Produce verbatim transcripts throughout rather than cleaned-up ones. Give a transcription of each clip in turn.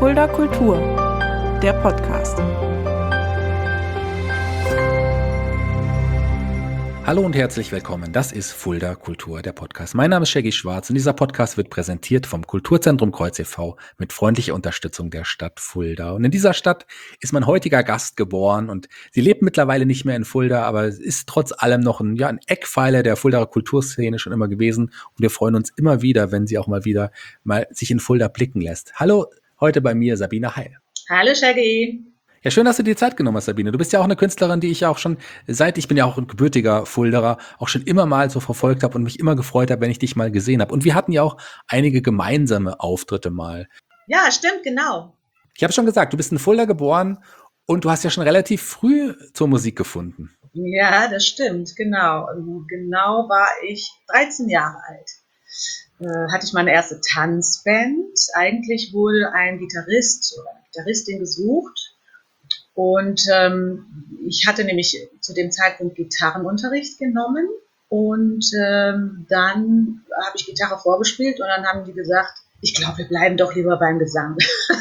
Fulda Kultur, der Podcast. Hallo und herzlich willkommen. Das ist Fulda Kultur, der Podcast. Mein Name ist Shaggy Schwarz und dieser Podcast wird präsentiert vom Kulturzentrum Kreuz e V mit freundlicher Unterstützung der Stadt Fulda. Und in dieser Stadt ist mein heutiger Gast geboren und sie lebt mittlerweile nicht mehr in Fulda, aber es ist trotz allem noch ein, ja, ein Eckpfeiler der Fuldaer Kulturszene schon immer gewesen. Und wir freuen uns immer wieder, wenn sie auch mal wieder mal sich in Fulda blicken lässt. Hallo, heute bei mir Sabine Heil. Hallo Shaggy. Ja, schön, dass du dir Zeit genommen hast, Sabine. Du bist ja auch eine Künstlerin, die ich ja auch schon, seit ich bin ja auch ein gebürtiger Fulderer, auch schon immer mal so verfolgt habe und mich immer gefreut habe, wenn ich dich mal gesehen habe. Und wir hatten ja auch einige gemeinsame Auftritte mal. Ja, stimmt, genau. Ich habe schon gesagt, du bist in Fulda geboren und du hast ja schon relativ früh zur Musik gefunden. Ja, das stimmt, genau. Genau war ich dreizehn Jahre alt. Äh, hatte ich meine erste Tanzband. Eigentlich wurde ein Gitarrist oder eine Gitarristin gesucht. Und ähm, ich hatte nämlich zu dem Zeitpunkt Gitarrenunterricht genommen und ähm, dann habe ich Gitarre vorgespielt und dann haben die gesagt, ich glaube, wir bleiben doch lieber beim Gesang.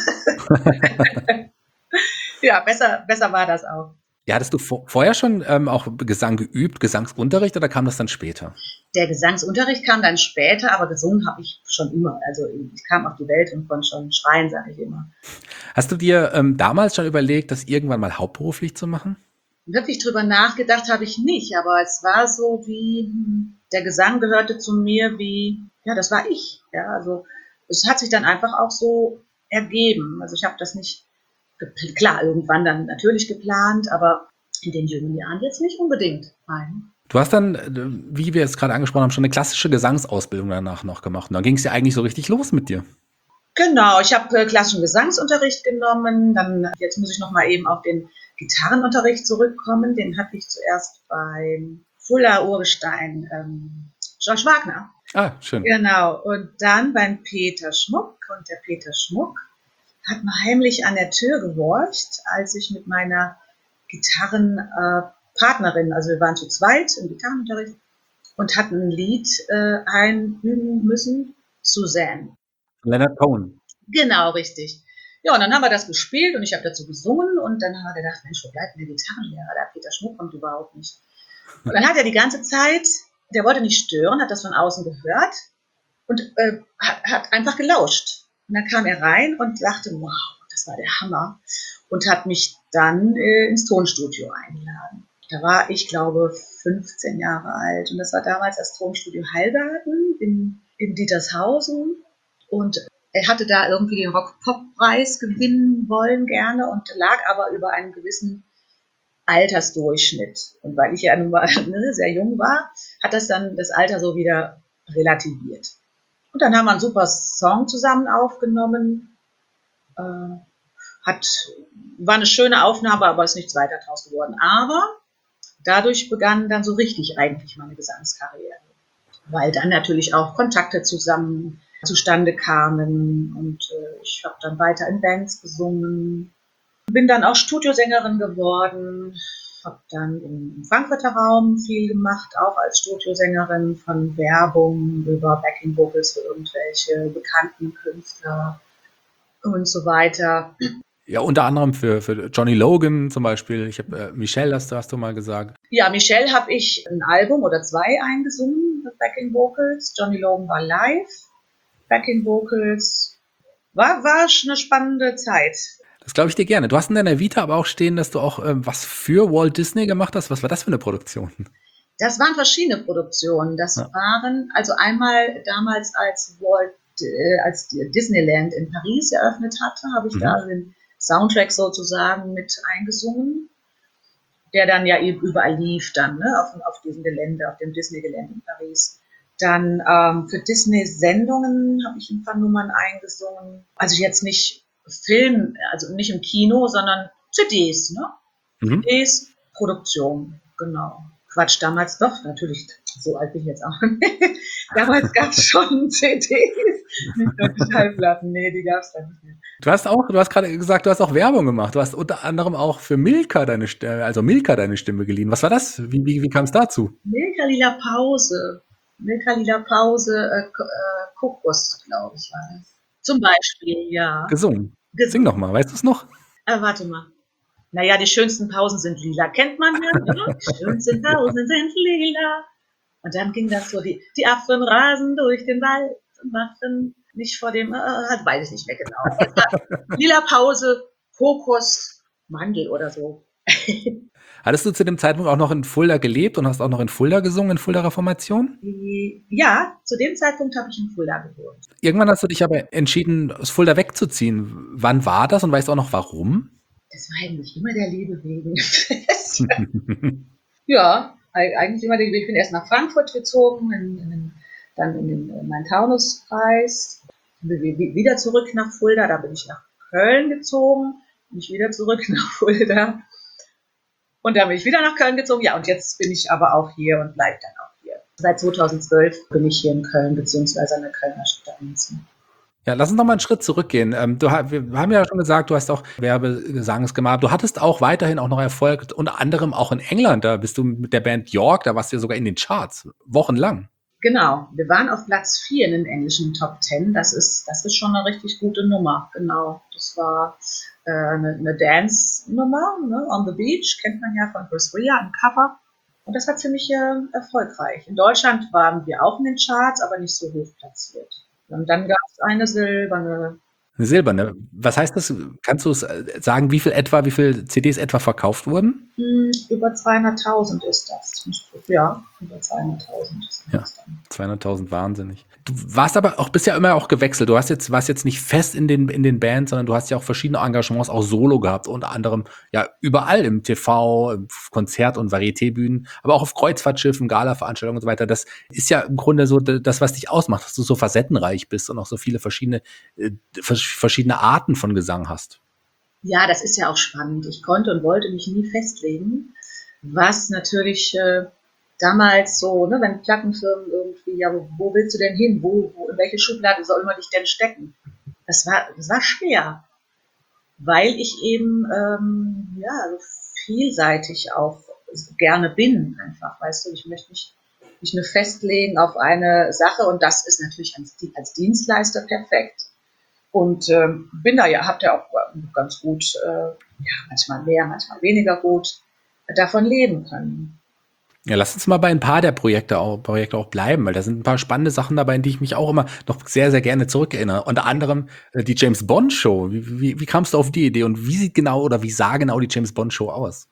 Ja, besser, besser war das auch. Ja, hattest du vor, vorher schon ähm, auch Gesang geübt, Gesangsunterricht oder kam das dann später? Der Gesangsunterricht kam dann später, aber gesungen habe ich schon immer. Also ich kam auf die Welt und konnte schon schreien, sage ich immer. Hast du dir ähm, damals schon überlegt, das irgendwann mal hauptberuflich zu machen? Wirklich drüber nachgedacht habe ich nicht, aber es war so wie, der Gesang gehörte zu mir wie, ja, das war ich. Ja, also es hat sich dann einfach auch so ergeben. Also ich habe das nicht, gepl- klar, irgendwann dann natürlich geplant, aber in den jungen Jahren jetzt nicht unbedingt. Nein. Du hast dann, äh, wie wir es gerade angesprochen haben, schon eine klassische Gesangsausbildung danach noch gemacht. Und dann ging es ja eigentlich so richtig los mit dir. Genau, ich habe äh, klassischen Gesangsunterricht genommen. Dann, jetzt muss ich noch mal eben auf den Gitarrenunterricht zurückkommen. Den hatte ich zuerst beim Fulda Urgestein ähm, George Wagner. Ah, schön. Genau, und dann beim Peter Schmuck. Und der Peter Schmuck hat mal heimlich an der Tür gehorcht, als ich mit meiner Gitarrenpartnerin, äh, also wir waren zu zweit im Gitarrenunterricht, und hatten ein Lied äh, einüben müssen, Suzanne. Leonard Cohen. Genau, richtig. Ja, und dann haben wir das gespielt und ich habe dazu gesungen und dann haben wir gedacht, Mensch, wo bleibt denn der Gitarrenlehrer? Der Peter Schmuck kommt überhaupt nicht. Und dann hat er die ganze Zeit, der wollte nicht stören, hat das von außen gehört und äh, hat, hat einfach gelauscht. Und dann kam er rein und sagte, wow, das war der Hammer. Und hat mich dann äh, ins Tonstudio eingeladen. Da war ich, glaube, fünfzehn Jahre alt und das war damals das Tonstudio Heilgarten in, in Dietershausen. Und er hatte da irgendwie den Rock-Pop-Preis gewinnen wollen gerne und lag aber über einen gewissen Altersdurchschnitt. Und weil ich ja nun mal ne, sehr jung war, hat das dann das Alter so wieder relativiert. Und dann haben wir einen super Song zusammen aufgenommen. Äh, hat, war eine schöne Aufnahme, aber ist nichts weiter draus geworden. Aber dadurch begann dann so richtig eigentlich meine Gesangskarriere. Weil dann natürlich auch Kontakte zusammen zustande kamen und äh, ich habe dann weiter in Bands gesungen, bin dann auch Studiosängerin geworden, habe dann im Frankfurter Raum viel gemacht, auch als Studiosängerin, von Werbung über Backing Vocals für irgendwelche bekannten Künstler und so weiter. Ja, unter anderem für, für Johnny Logan zum Beispiel. Ich habe äh, Michelle, hast, du- hast du mal gesagt. Ja, Michelle habe ich ein Album oder zwei eingesungen mit Backing Vocals. Johnny Logan war live. Backing Vocals. War, war eine spannende Zeit. Das glaube ich dir gerne. Du hast in deiner Vita aber auch stehen, dass du auch ähm, was für Walt Disney gemacht hast. Was war das für eine Produktion? Das waren verschiedene Produktionen. Das Ja. waren, also einmal damals, als Walt, äh, als Disneyland in Paris eröffnet hatte, habe ich Mhm. da den Soundtrack sozusagen mit eingesungen, der dann ja eben überall lief dann, ne, auf, auf diesem Gelände, auf dem Disney-Gelände in Paris. Dann ähm, für Disney-Sendungen habe ich ein paar Nummern eingesungen. Also jetzt nicht Film, also nicht im Kino, sondern C Ds, ne? Mhm. C Ds, Produktion, genau. Quatsch, damals doch, natürlich, so alt bin ich jetzt auch nicht. Damals gab es schon C Ds, nicht nur die Schallplatten, nee, die gab es dann nicht mehr. Du hast auch, du hast gerade gesagt, du hast auch Werbung gemacht. Du hast unter anderem auch für Milka deine Stimme, also Milka deine Stimme geliehen. Was war das? Wie, wie, wie kam es dazu? Milka Lila Pause, Milka Lila Pause, äh, K- äh, Kokos, glaube ich, war das. Zum Beispiel, ja. Gesungen. Sing doch mal, weißt du es noch? Äh, warte mal. Naja, die schönsten Pausen sind lila. Kennt man ja, ne? Die schönsten Pausen sind lila. Und dann ging das so, die, die Affen rasen durch den Wald und machen nicht vor dem, äh, weiß ich nicht mehr genau. Lila Pause, Kokos, Mandel oder so. Hattest du zu dem Zeitpunkt auch noch in Fulda gelebt und hast auch noch in Fulda gesungen, in Fulda Reformation? Ja, zu dem Zeitpunkt habe ich in Fulda gewohnt. Irgendwann hast du dich aber entschieden, aus Fulda wegzuziehen. Wann war das und weißt du auch noch warum? Das war eigentlich immer der Liebe wegen. Ja, eigentlich immer der Liebe. Ich bin erst nach Frankfurt gezogen, in, in, dann in den Main-Taunus-Kreis, wieder zurück nach Fulda, da bin ich nach Köln gezogen, bin ich wieder zurück nach Fulda. Und dann bin ich wieder nach Köln gezogen. Ja, und jetzt bin ich aber auch hier und bleibe dann auch hier. Seit zweitausendzwölf bin ich hier in Köln, beziehungsweise an der Kölner Stadtgrenze. Ja, lass uns noch mal einen Schritt zurückgehen. Ähm, du, wir haben ja schon gesagt, du hast auch Werbegesangs gemacht. Du hattest auch weiterhin auch noch Erfolg, unter anderem auch in England. Da bist du mit der Band York, da warst du ja sogar in den Charts, wochenlang. Genau, wir waren auf Platz vier in den englischen Top Ten. Das ist, das ist schon eine richtig gute Nummer. Genau, das war äh, eine, eine Dance-Nummer, ne? On the Beach, kennt man ja von Chris Rea, ein Cover. Und das war ziemlich äh, erfolgreich. In Deutschland waren wir auch in den Charts, aber nicht so hoch platziert. Und dann gab es eine silberne. Eine silberne. Was heißt das? Kannst du es sagen, wie viel etwa, wie viele C Ds etwa verkauft wurden? Hm, über zweihunderttausend ist das. Ja, über zweihunderttausend. Ja, zweihunderttausend, wahnsinnig. Du warst aber auch bisher immer auch gewechselt. Du hast jetzt, warst jetzt nicht fest in den, in den Bands, sondern du hast ja auch verschiedene Engagements, auch solo gehabt, unter anderem ja überall im T V, im Konzert- und Varieté-Bühnen, aber auch auf Kreuzfahrtschiffen, Gala-Veranstaltungen und so weiter. Das ist ja im Grunde so das, was dich ausmacht, dass du so facettenreich bist und auch so viele verschiedene, äh, verschiedene Arten von Gesang hast. Ja, das ist ja auch spannend. Ich konnte und wollte mich nie festlegen, was natürlich äh, damals so, ne, wenn Plattenfirmen irgendwie, ja, wo, wo willst du denn hin? Wo, wo, in welche Schublade soll man dich denn stecken? Das war, das war schwer, weil ich eben ähm, ja, so vielseitig auch gerne bin, einfach, weißt du, ich möchte mich nicht nur festlegen auf eine Sache und das ist natürlich als, als Dienstleister perfekt. Und ähm, bin da ja, habt ihr auch ganz gut, äh, ja, manchmal mehr, manchmal weniger gut, davon leben können. Ja, lass uns mal bei ein paar der Projekte auch, Projekte auch bleiben, weil da sind ein paar spannende Sachen dabei, in die ich mich auch immer noch sehr, sehr gerne zurückerinnere. Unter anderem äh, die James Bond Show. Wie, wie, wie kamst du auf die Idee und wie sieht genau oder wie sah genau die James Bond Show aus?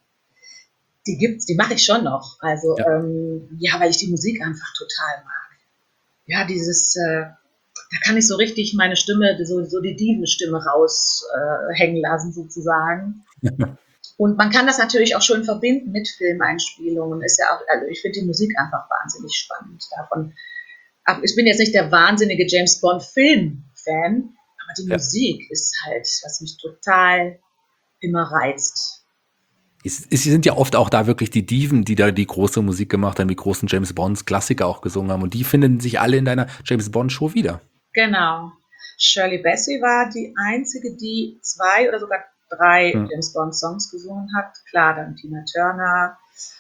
Die gibt's, die mache ich schon noch. Also Ja. ähm, ja, weil ich die Musik einfach total mag. Ja, dieses, äh, da kann ich so richtig meine Stimme, so, so die Divenstimme raushängen äh, lassen sozusagen. Und man kann das natürlich auch schön verbinden mit Filmeinspielungen. Ist ja auch, also ich finde die Musik einfach wahnsinnig spannend. Davon, ich bin jetzt nicht der wahnsinnige James Bond Film-Fan, aber die Ja. Musik ist halt, was mich total immer reizt. Es, es sind ja oft auch da wirklich die Diven, die da die große Musik gemacht haben, die großen James Bonds Klassiker auch gesungen haben. Und die finden sich alle in deiner James Bond Show wieder. Genau. Shirley Bassey war die einzige, die zwei oder sogar drei hm. James Bond Songs gesungen hat. Klar, dann Tina Turner,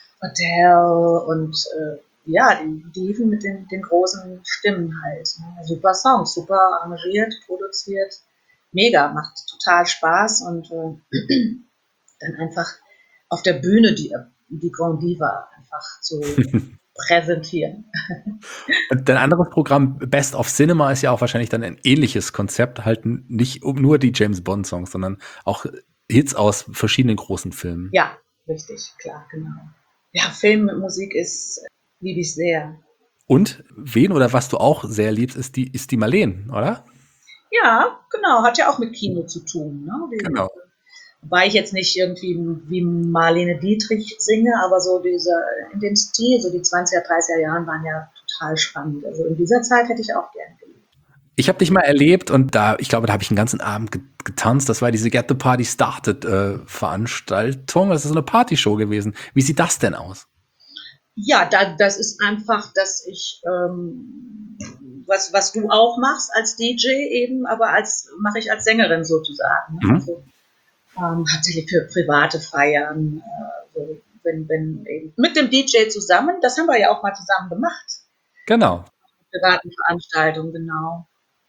Adele und äh, ja, die Diven mit den, den großen Stimmen halt. Ne? Super Songs, super arrangiert, produziert. Mega, macht total Spaß und äh, dann einfach auf der Bühne die, die Grand Diva einfach zu präsentieren. Und dein anderes Programm Best of Cinema ist ja auch wahrscheinlich dann ein ähnliches Konzept, halt nicht um nur die James Bond Songs, sondern auch Hits aus verschiedenen großen Filmen. Ja, richtig, klar, genau. Ja, Filmmusik ist, liebe ich sehr. Und wen oder was du auch sehr liebst, ist die, ist die Marleen, oder? Ja, genau, hat ja auch mit Kino zu tun. Ne? Die, Genau. Wobei ich jetzt nicht irgendwie wie Marlene Dietrich singe, aber so diese, in dem Stil, so die zwanziger, dreißiger Jahren waren ja total spannend. Also in dieser Zeit hätte ich auch gerne geliebt. Ich habe dich mal erlebt und da, ich glaube, da habe ich einen ganzen Abend getanzt. Das war diese Get the Party Started äh, Veranstaltung. Das ist so eine Partyshow gewesen. Wie sieht das denn aus? Ja, da, das ist einfach, dass ich, ähm, was, was du auch machst als D J eben, aber als mache ich als Sängerin sozusagen. Mhm. Also, ähm, hauptsächlich für private Feiern, äh, so, wenn, wenn eben mit dem D J zusammen, das haben wir ja auch mal zusammen gemacht. Genau. Privaten Veranstaltungen, genau.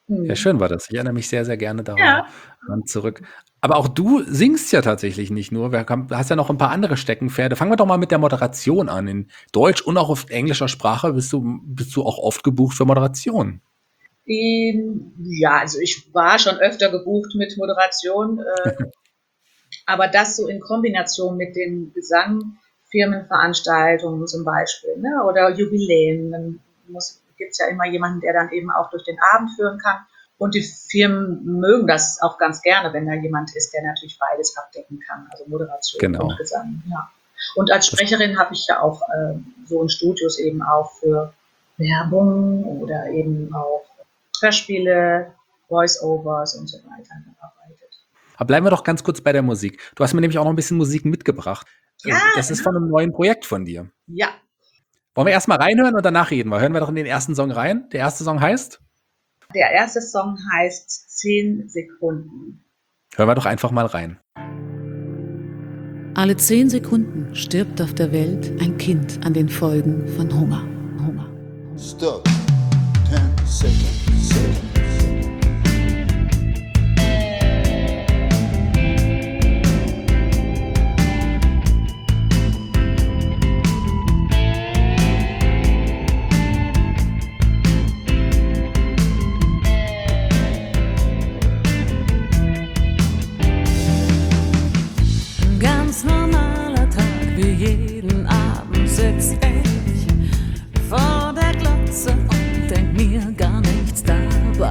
Ja, schön war das. Ich erinnere mich sehr, sehr gerne daran Ja. zurück. Aber auch du singst ja tatsächlich nicht nur. Wir haben, du hast ja noch ein paar andere Steckenpferde. Fangen wir doch mal mit der Moderation an. In Deutsch und auch auf englischer Sprache bist du, bist du auch oft gebucht für Moderation. Ähm, Ja, also ich war schon öfter gebucht mit Moderation, äh, aber das so in Kombination mit den Gesang, Firmenveranstaltungen zum Beispiel, ne, oder Jubiläen. Dann gibt es ja immer jemanden, der dann eben auch durch den Abend führen kann. Und die Firmen mögen das auch ganz gerne, wenn da jemand ist, der natürlich beides abdecken kann, also Moderation Genau. und Gesang. Ja. Und als Sprecherin habe ich ja auch äh, so in Studios eben auch für Werbung oder eben auch Hörspiele, Voice-Overs und so weiter gearbeitet. Aber bleiben wir doch ganz kurz bei der Musik. Du hast mir nämlich auch noch ein bisschen Musik mitgebracht. Ja, Das ist von einem neuen Projekt von dir. Ja, Wollen wir erstmal reinhören und danach reden wir? Hören wir doch in den ersten Song rein. Der erste Song heißt? der erste Song heißt zehn Sekunden. Hören wir doch einfach mal rein. Alle zehn Sekunden stirbt auf der Welt ein Kind an den Folgen von Hunger. Hunger. Stop. Ten seconds. seconds. Ganz normaler Tag, wie jeden Abend sitz ich vor der Glotze und denk mir gar nichts dabei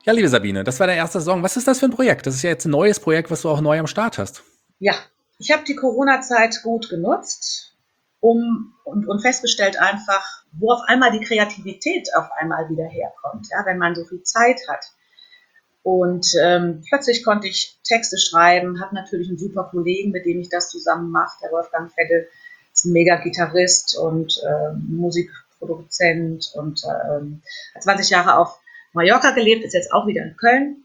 Ja, liebe Sabine, das war der erste Song. Was ist das für ein Projekt? Das ist ja jetzt ein neues Projekt, was du auch neu am Start hast. Ja, ich habe die Corona-Zeit gut genutzt, um und, und festgestellt einfach, wo auf einmal die Kreativität auf einmal wieder herkommt, ja, wenn man so viel Zeit hat. Und ähm, plötzlich konnte ich Texte schreiben, habe natürlich einen super Kollegen, mit dem ich das zusammen mache. Der Wolfgang Vettel ist ein mega Gitarrist und äh, Musikproduzent und äh, hat zwanzig Jahre auf Mallorca gelebt, ist jetzt auch wieder in Köln.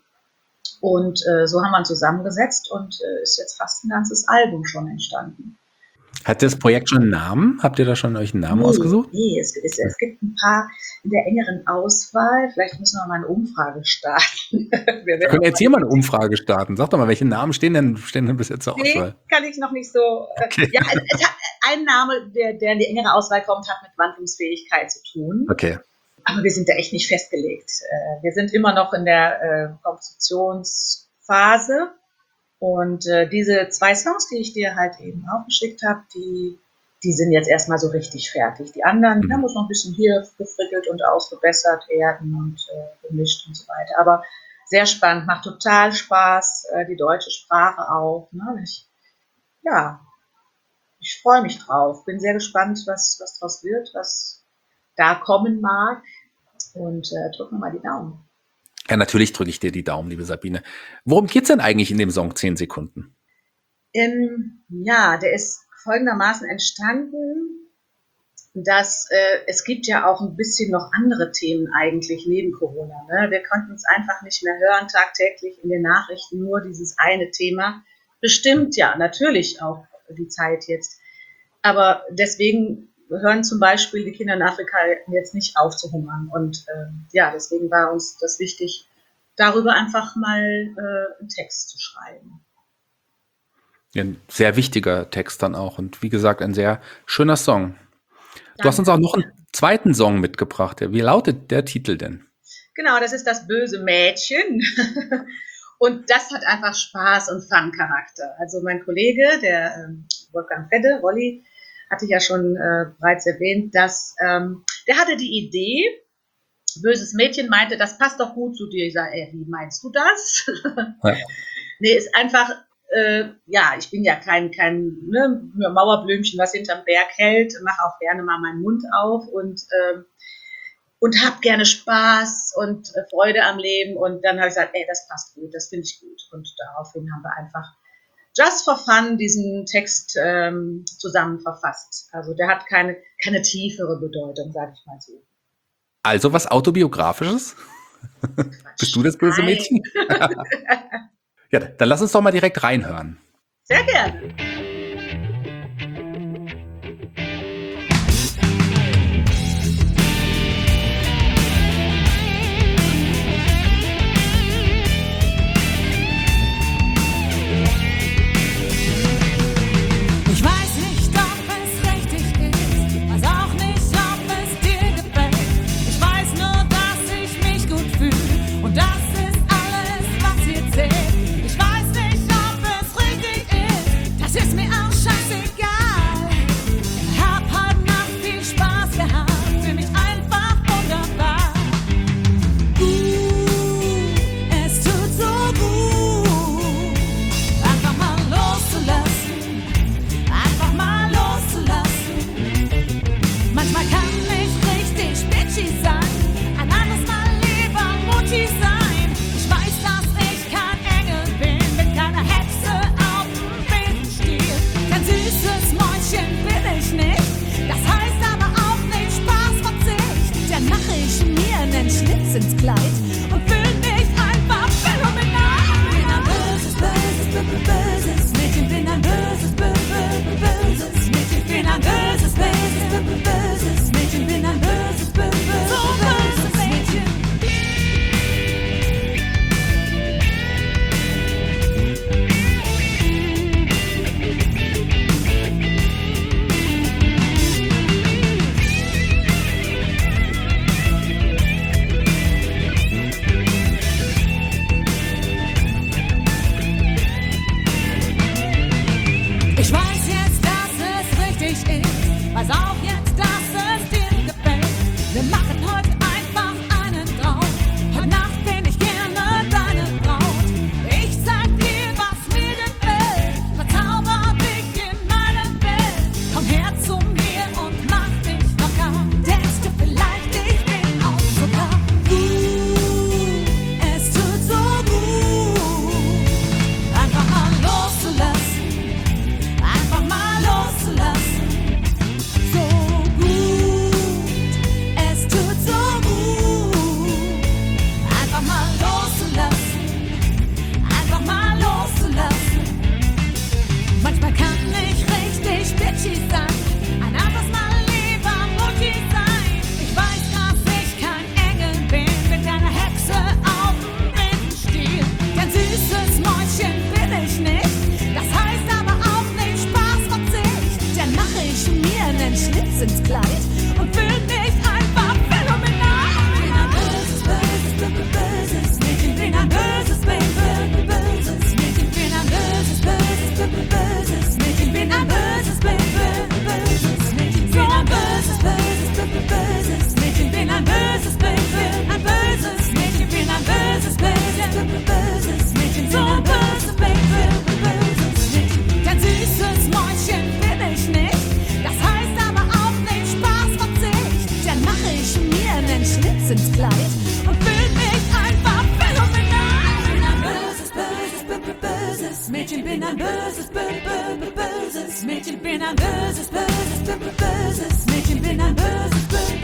Und äh, so haben wir uns zusammengesetzt und äh, ist jetzt fast ein ganzes Album schon entstanden. Hat das Projekt schon einen Namen? Habt ihr da schon euch einen Namen nee, ausgesucht? Nee, es, es, es gibt ein paar in der engeren Auswahl. Vielleicht müssen wir mal eine Umfrage starten. wir wir können jetzt hier mal eine Umfrage starten. Sag doch mal, welche Namen stehen denn, stehen denn bis jetzt zur nee, Auswahl? Kann ich noch nicht so. Okay. Ja, es, es hat, ein Name, der, der in die engere Auswahl kommt, hat mit Wandlungsfähigkeit zu tun. Okay. Aber wir sind da echt nicht festgelegt. Wir sind immer noch in der Kompositionsphase. Und äh, diese zwei Songs, die ich dir halt eben auch geschickt habe, die, die sind jetzt erstmal so richtig fertig. Die anderen, mhm. da muss noch ein bisschen hier gefrickelt und ausgebessert werden und äh, gemischt und so weiter. Aber sehr spannend, macht total Spaß, äh, die deutsche Sprache auch. Ne? Ich, ja, ich freue mich drauf. Bin sehr gespannt, was, was draus wird, was da kommen mag. Und äh, drücken wir mal die Daumen. Ja, natürlich drücke ich dir die Daumen, liebe Sabine. Worum geht's denn eigentlich in dem Song zehn Sekunden? Ähm, ja, der ist folgendermaßen entstanden, dass äh, es gibt ja auch ein bisschen noch andere Themen eigentlich neben Corona. Ne? Wir konnten es einfach nicht mehr hören, tagtäglich in den Nachrichten nur dieses eine Thema. Bestimmt ja, natürlich auch die Zeit jetzt. Aber deswegen hören zum Beispiel die Kinder in Afrika jetzt nicht auf zu hungern. Und äh, ja, deswegen war uns das wichtig, darüber einfach mal äh, einen Text zu schreiben. Ja, ein sehr wichtiger Text dann auch. Und wie gesagt, ein sehr schöner Song. Du hast uns auch noch einen zweiten Song mitgebracht. Wie lautet der Titel denn? Genau, das ist das böse Mädchen. Und das hat einfach Spaß und Fun-Charakter. Also mein Kollege, der äh, Wolfgang Vettel, Wolli, hatte ich ja schon äh, bereits erwähnt, dass ähm, der hatte die Idee, böses Mädchen meinte, das passt doch gut zu dir. Ich sage, ey, wie meinst du das? Ja. Nee, ist einfach, äh, ja, ich bin ja kein, kein ne, Mauerblümchen, was hinterm Berg hält, mache auch gerne mal meinen Mund auf und, äh, und habe gerne Spaß und äh, Freude am Leben. Und dann habe ich gesagt, ey, das passt gut, das finde ich gut. Und daraufhin haben wir einfach just for fun diesen Text ähm, zusammen verfasst. Also der hat keine, keine tiefere Bedeutung, sage ich mal so. Also was Autobiografisches? Bist du das böse Nein. Mädchen? Ja, dann lass uns doch mal direkt reinhören. Sehr gerne. ins Kleid und fühl mich einfach phänomenal. Ich bin ein böses, böses, böses, böses Mädchen, bin ein böses, böses, böses Mädchen, bin ein böses, böses, böses, böses Mädchen, bin ein böses, böses,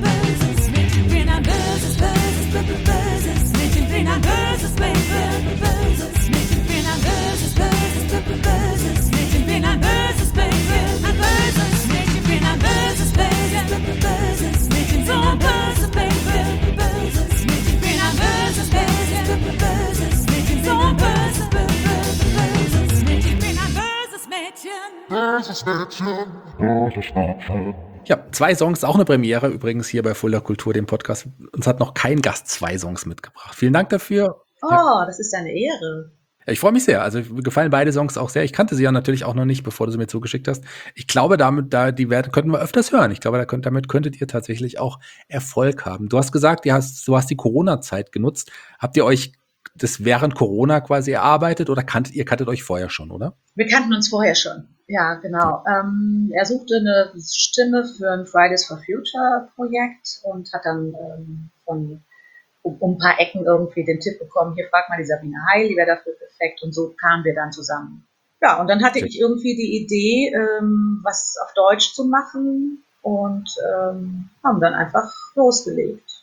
böses Mädchen, bin ein böses, böses, böses, böses Mädchen, bin ein böses, böses, böses Mädchen, bin ein böses, böses, böses, böses Mädchen, bin ein böses, böses, ein böses Mädchen, bin ein böses, böses, böses Mädchen, so ein böses, böses, böses Mädchen, bin ein böses, böses, böses Mädchen, so ein böses, böses, böses Mädchen, bin ein böses Mädchen. Böses Mädchen, böses Mädchen. Ja, zwei Songs, auch eine Premiere übrigens hier bei Fulda Kultur, dem Podcast. Uns hat noch kein Gast zwei Songs mitgebracht. Vielen Dank dafür. Oh, Ja. das ist eine Ehre. Ich freue mich sehr. Also mir gefallen beide Songs auch sehr. Ich kannte sie ja natürlich auch noch nicht, bevor du sie mir zugeschickt hast. Ich glaube, damit, da die werden, könnten wir öfters hören. Ich glaube, da könnt, damit könntet ihr tatsächlich auch Erfolg haben. Du hast gesagt, du hast, du hast die Corona-Zeit genutzt. Habt ihr euch das während Corona quasi erarbeitet oder kanntet ihr kanntet euch vorher schon, oder? Wir kannten uns vorher schon. Ja, genau. Ähm, er suchte eine Stimme für ein Fridays for Future Projekt und hat dann ähm, von um, um ein paar Ecken irgendwie den Tipp bekommen, hier frag mal die Sabine Heil, die wäre dafür perfekt, und so kamen wir dann zusammen. Ja, und dann hatte ich irgendwie die Idee, ähm, was auf Deutsch zu machen und ähm, haben dann einfach losgelegt.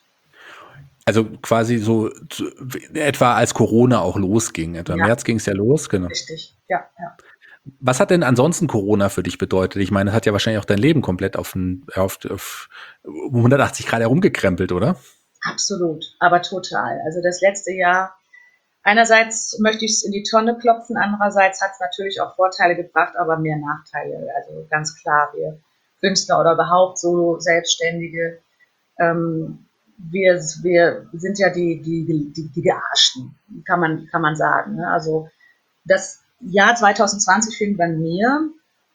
Also quasi so zu, etwa als Corona auch losging. Etwa im Ja. März ging es ja los, genau. Richtig, ja, ja. Was hat denn ansonsten Corona für dich bedeutet? Ich meine, das hat ja wahrscheinlich auch dein Leben komplett auf, ein, auf, auf hundertachtzig Grad herumgekrempelt, oder? Absolut, aber total. Also das letzte Jahr, einerseits möchte ich es in die Tonne klopfen, andererseits hat es natürlich auch Vorteile gebracht, aber mehr Nachteile. Also ganz klar, wir Künstler oder überhaupt so Selbstständige, ähm, wir, wir sind ja die, die, die, die Gearschten, kann man, kann man sagen. Ne? Also das Jahr zwanzig zwanzig fing bei mir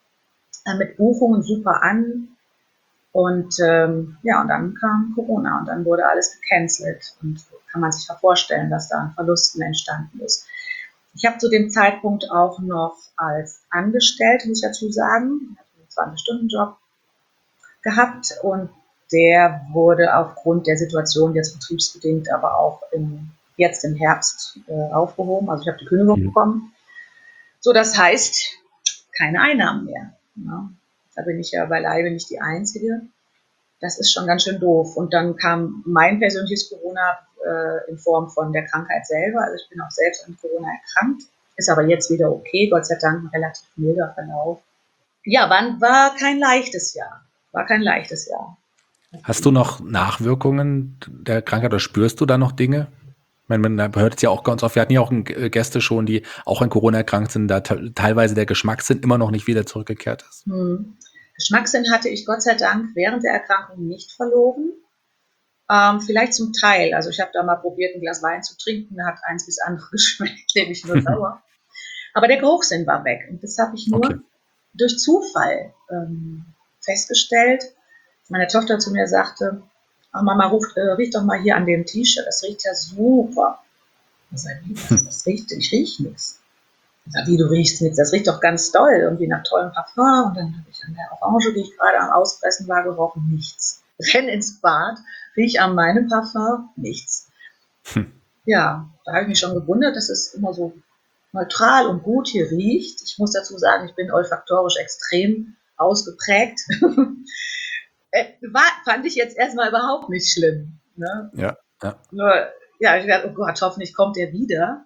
äh, mit Buchungen super an. Und ähm, ja, und dann kam Corona und dann wurde alles gecancelt. Und kann man sich ja vorstellen, dass da an Verlusten entstanden ist. Ich habe zu dem Zeitpunkt auch noch als Angestellte, muss ich dazu sagen, ich hatte einen zwanzig-Stunden-Job gehabt und der wurde aufgrund der Situation jetzt betriebsbedingt, aber auch im, jetzt im Herbst äh, aufgehoben. Also ich habe die Kündigung Mhm. bekommen. So, das heißt, keine Einnahmen mehr. Ja. Da bin ich ja beileibe nicht die Einzige. Das ist schon ganz schön doof. Und dann kam mein persönliches Corona äh, in Form von der Krankheit selber. Also ich bin auch selbst an Corona erkrankt. Ist aber jetzt wieder okay. Gott sei Dank ein relativ milder Verlauf. Ja, war, war kein leichtes Jahr. War kein leichtes Jahr. Hast du noch Nachwirkungen der Krankheit oder spürst du da noch Dinge? Ich meine, man hört es ja auch ganz oft, wir hatten ja auch Gäste schon, die auch an Corona erkrankt sind, da te- teilweise der Geschmackssinn immer noch nicht wieder zurückgekehrt ist. Hm. Geschmackssinn hatte ich Gott sei Dank während der Erkrankung nicht verloren. Ähm, vielleicht zum Teil. Also ich habe da mal probiert, ein Glas Wein zu trinken, da hat eins bis andere geschmeckt, nämlich nur sauer. Aber der Geruchssinn war weg. Und das habe ich nur Okay. durch Zufall ähm, festgestellt. Meine Tochter zu mir sagte, ach Mama, ruft, äh, riech doch mal hier an dem T-Shirt, das riecht ja super. Ich sage, wie, das, das riecht, ich rieche nichts. Ich sage, wie, du riechst nichts, das riecht doch ganz toll, irgendwie nach tollem Parfum. Und dann habe ich an der Orange, die ich gerade am Auspressen war, gerochen, nichts. Renn ins Bad, riech an meinem Parfum, nichts. Hm. Ja, da habe ich mich schon gewundert, dass es immer so neutral und gut hier riecht. Ich muss dazu sagen, ich bin olfaktorisch extrem ausgeprägt. War, fand ich jetzt erstmal überhaupt nicht schlimm. Ne? Ja, ja. Nur, ja, ich dachte, oh Gott, hoffentlich kommt der wieder.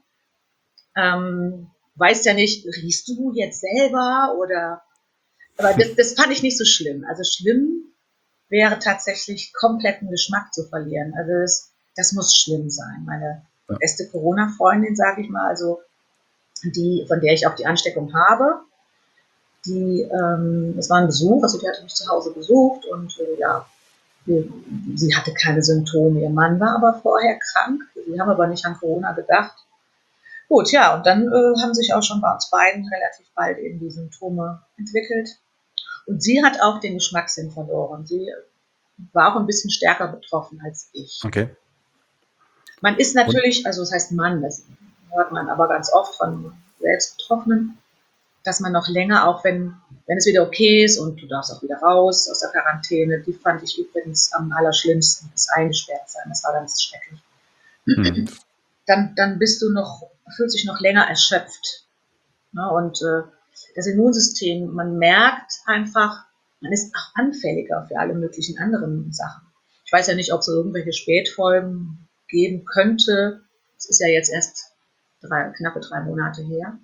Ähm, weißt ja nicht, riechst du jetzt selber oder. Aber das, das fand ich nicht so schlimm. Also schlimm wäre tatsächlich kompletten Geschmack zu verlieren. Also das, das muss schlimm sein. Meine Ja. beste Corona-Freundin, sage ich mal, also die, von der ich auch die Ansteckung habe, die, ähm, es war ein Besuch, also die hatte mich zu Hause besucht und äh, ja, wir, sie hatte keine Symptome. Ihr Mann war aber vorher krank. Sie haben aber nicht an Corona gedacht. Gut, ja, und dann äh, haben sich auch schon bei uns beiden relativ bald eben die Symptome entwickelt. Und sie hat auch den Geschmackssinn verloren. Sie war auch ein bisschen stärker betroffen als ich. Okay. Man ist natürlich, also das heißt Mann, das hört man aber ganz oft von Selbstbetroffenen, dass man noch länger, auch wenn, wenn es wieder okay ist und du darfst auch wieder raus aus der Quarantäne, die fand ich übrigens am allerschlimmsten, das eingesperrt sein, das war ganz schrecklich. Hm. Dann, dann bist du noch, fühlst dich noch länger erschöpft. Ne? Und äh, das Immunsystem, man merkt einfach, man ist auch anfälliger für alle möglichen anderen Sachen. Ich weiß ja nicht, ob es so irgendwelche Spätfolgen geben könnte. Es ist ja jetzt erst drei, knappe drei Monate her.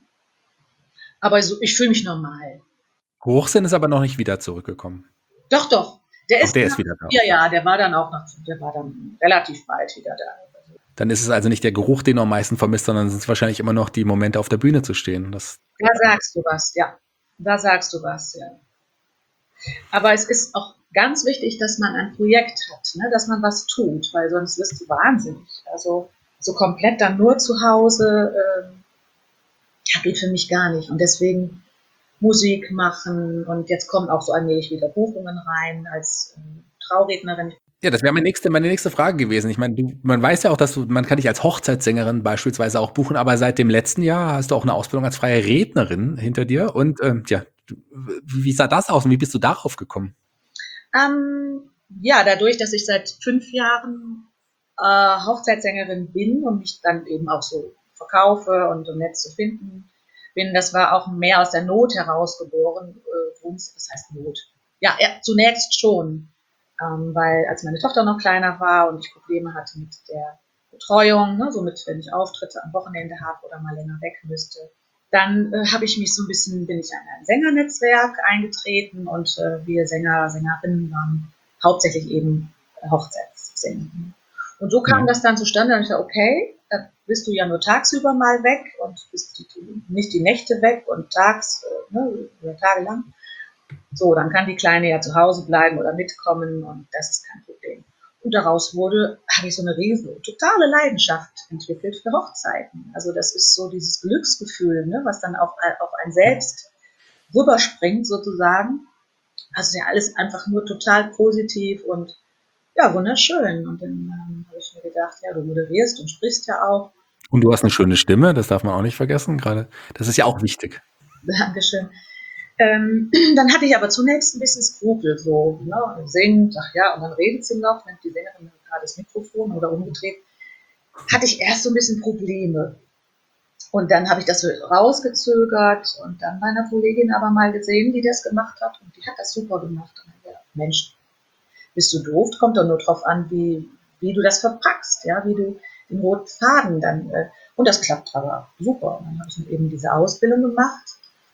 Aber so, ich fühle mich normal. Geruchssinn ist aber noch nicht wieder zurückgekommen. Doch, doch. Der Auch ist, der nach, ist wieder da. Ja, ja, der war dann auch noch, der war dann relativ bald wieder da. Dann ist es also nicht der Geruch, den du am meisten vermisst, sondern es sind wahrscheinlich immer noch die Momente auf der Bühne zu stehen. Das Da sagst du was, ja. Da sagst du was, ja. Aber es ist auch ganz wichtig, dass man ein Projekt hat, ne? Dass man was tut, weil sonst wirst du wahnsinnig. Also so komplett dann nur zu Hause, ähm, ja, geht für mich gar nicht. Und deswegen Musik machen und jetzt kommen auch so allmählich wieder Buchungen rein als ähm, Traurednerin. Ja, das wäre meine nächste, meine nächste Frage gewesen. Ich meine, du, man weiß ja auch, dass du, man kann dich als Hochzeitssängerin beispielsweise auch buchen, aber seit dem letzten Jahr hast du auch eine Ausbildung als freie Rednerin hinter dir. Und ähm, ja, du, wie sah das aus und wie bist du darauf gekommen? Ähm, ja, dadurch, dass ich seit fünf Jahren äh, Hochzeitssängerin bin und mich dann eben auch so verkaufe und im Netz zu finden bin, das war auch mehr aus der Not herausgeboren. Äh, was heißt Not? Ja, ja zunächst schon. Ähm, weil als meine Tochter noch kleiner war und ich Probleme hatte mit der Betreuung, ne, somit wenn ich Auftritte am Wochenende habe oder mal länger weg müsste, dann äh, habe ich mich so ein bisschen, bin ich in ein Sängernetzwerk eingetreten und äh, wir Sänger, Sängerinnen waren hauptsächlich eben äh, Hochzeitssänger. Und so kam Mhm. das dann zustande und ich dachte, okay, da bist du ja nur tagsüber mal weg und bist die, nicht die Nächte weg und tags, äh, ne, oder tagelang. So, dann kann die Kleine ja zu Hause bleiben oder mitkommen und das ist kein Problem. Und daraus wurde, habe ich so eine riesen, totale Leidenschaft entwickelt für Hochzeiten. Also das ist so dieses Glücksgefühl, ne, was dann auch auf ein selbst rüberspringt sozusagen. Also ja alles einfach nur total positiv und ja, wunderschön. Und dann ähm, habe ich mir gedacht, ja, du moderierst und sprichst ja auch. Und du hast eine schöne Stimme, das darf man auch nicht vergessen, gerade. Das ist ja auch wichtig. Dankeschön. Ähm, dann hatte ich aber zunächst ein bisschen Skrupel, so, ne, singt, ach ja, und dann redet sie noch, nimmt die Sängerin gerade das Mikrofon oder umgedreht, hatte ich erst so ein bisschen Probleme. Und dann habe ich das so rausgezögert und dann meiner Kollegin aber mal gesehen, die das gemacht hat und die hat das super gemacht. Und dann habe ich gedacht, Mensch, bist du doof? Kommt doch nur drauf an, wie, wie du das verpackst, ja, wie du den roten Faden dann, äh, und das klappt aber super. Und dann habe ich eben diese Ausbildung gemacht.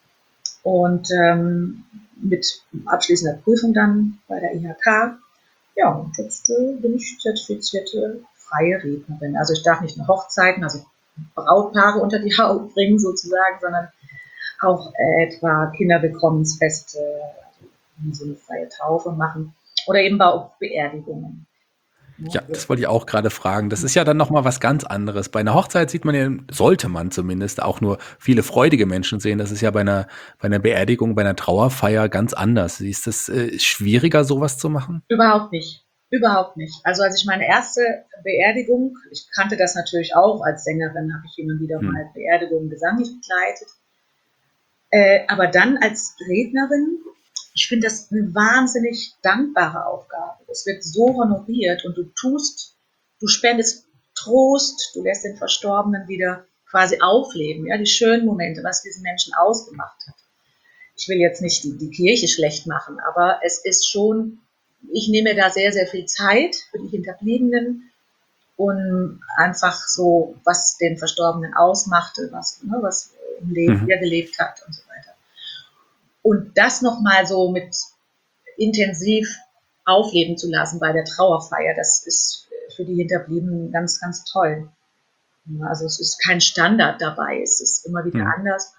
Und ähm, mit abschließender Prüfung dann bei der I H K. Ja, und jetzt äh, bin ich zertifizierte freie Rednerin. Also ich darf nicht nur Hochzeiten, also Brautpaare unter die Haut bringen sozusagen, sondern auch äh, etwa Kinderwillkommensfeste, also so eine freie Taufe machen oder eben auch Beerdigungen. Ja, das wollte ich auch gerade fragen. Das ist ja dann nochmal was ganz anderes. Bei einer Hochzeit sieht man ja, sollte man zumindest auch nur viele freudige Menschen sehen. Das ist ja bei einer, bei einer Beerdigung, bei einer Trauerfeier ganz anders. Ist das äh, schwieriger, sowas zu machen? Überhaupt nicht. Überhaupt nicht. Also als ich meine erste Beerdigung, ich kannte das natürlich auch als Sängerin, habe ich immer wieder hm. mal Beerdigungen gesanglich begleitet. Äh, aber dann als Rednerin, ich finde das eine wahnsinnig dankbare Aufgabe. Es wird so honoriert und du tust, du spendest Trost, du lässt den Verstorbenen wieder quasi aufleben, ja, die schönen Momente, was diesen Menschen ausgemacht hat. Ich will jetzt nicht die, die Kirche schlecht machen, aber es ist schon, ich nehme da sehr, sehr viel Zeit für die Hinterbliebenen und einfach so, was den Verstorbenen ausmachte, was, ne, was im Leben mhm. er gelebt hat und so weiter. Und das nochmal so mit intensiv aufleben zu lassen bei der Trauerfeier, das ist für die Hinterbliebenen ganz, ganz toll. Also es ist kein Standard dabei, es ist immer wieder mhm. anders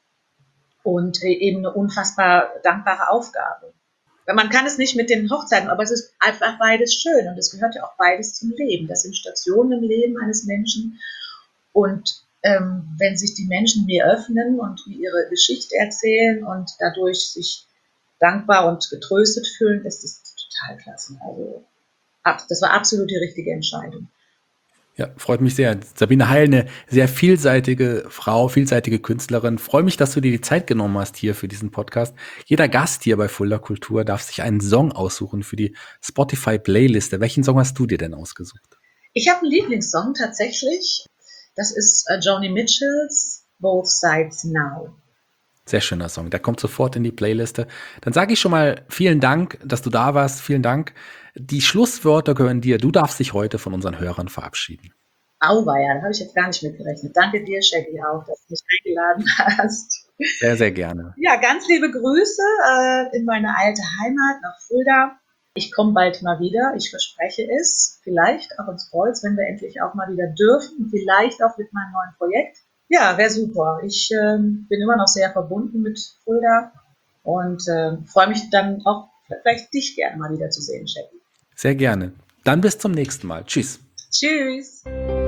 und eben eine unfassbar dankbare Aufgabe. Man kann es nicht mit den Hochzeiten, aber es ist einfach beides schön und es gehört ja auch beides zum Leben. Das sind Stationen im Leben eines Menschen und ähm, wenn sich die Menschen mir öffnen und mir ihre Geschichte erzählen und dadurch sich dankbar und getröstet fühlen, ist das total klasse. Also ab, das war absolut die richtige Entscheidung. Ja, freut mich sehr. Sabine Heil, eine sehr vielseitige Frau, vielseitige Künstlerin. Freue mich, dass du dir die Zeit genommen hast hier für diesen Podcast. Jeder Gast hier bei Fulda Kultur darf sich einen Song aussuchen für die Spotify-Playliste. Welchen Song hast du dir denn ausgesucht? Ich habe einen Lieblingssong tatsächlich. Das ist äh, Joni Mitchells Both Sides Now. Sehr schöner Song. Der kommt sofort in die Playliste. Dann sage ich schon mal vielen Dank, dass du da warst. Vielen Dank. Die Schlusswörter gehören dir. Du darfst dich heute von unseren Hörern verabschieden. Auweia, da habe ich jetzt gar nicht mitgerechnet. Danke dir, Shaggy, auch, dass du mich eingeladen hast. Sehr, sehr gerne. Ja, ganz liebe Grüße äh, in meine alte Heimat nach Fulda. Ich komme bald mal wieder, ich verspreche es. Vielleicht auch ins Kreuz, wenn wir endlich auch mal wieder dürfen. Vielleicht auch mit meinem neuen Projekt. Ja, wäre super. Ich äh, bin immer noch sehr verbunden mit Fulda und äh, freue mich dann auch, vielleicht dich gerne mal wieder zu sehen, Shaggy. Sehr gerne. Dann bis zum nächsten Mal. Tschüss. Tschüss.